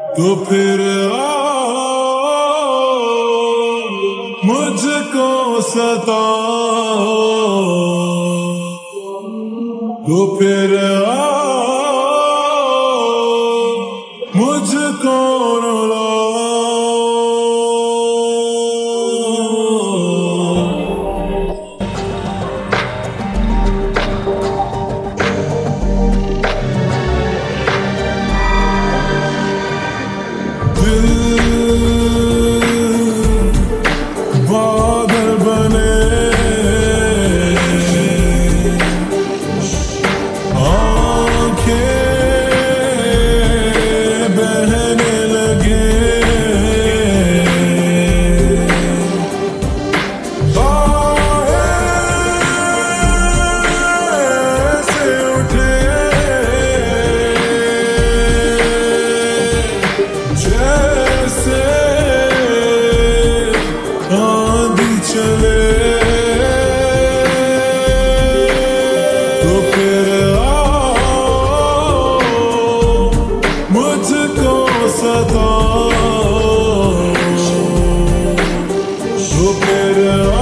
तो फिर मुझको सताओ, तो फिर मुझको रुलाओ। बादल बने, आंखें बहने लगे, बाहें से उठे जैसे आंधी चले। तो फिर मुझको सताओ, तो फिर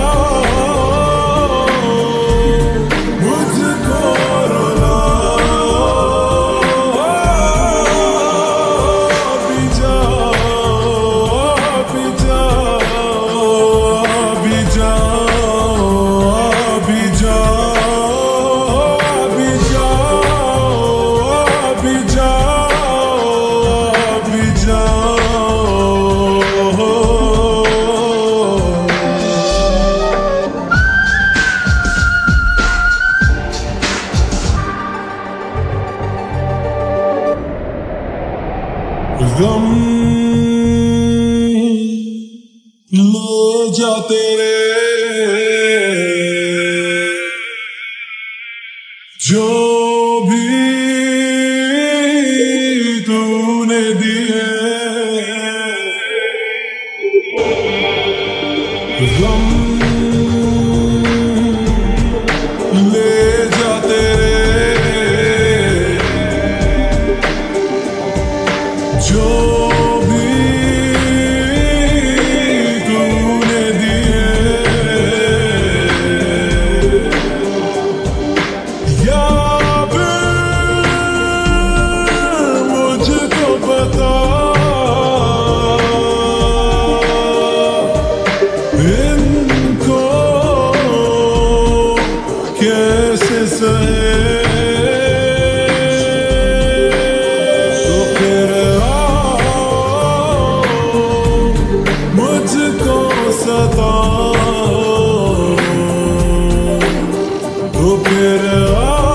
मुझको रुलाओ। भी जाओ, भी जाओ, भी जाओ, भी जाओ, भी जाओ, भी जाओ, भी जाओ। गम ले जा तेरे जो भी तूने दिए, गम ले जा तेरे जो भी तूने दिए, याद मुझको बता इनको कैसे सहे। तो फिर मुझको सताओ, तो फिर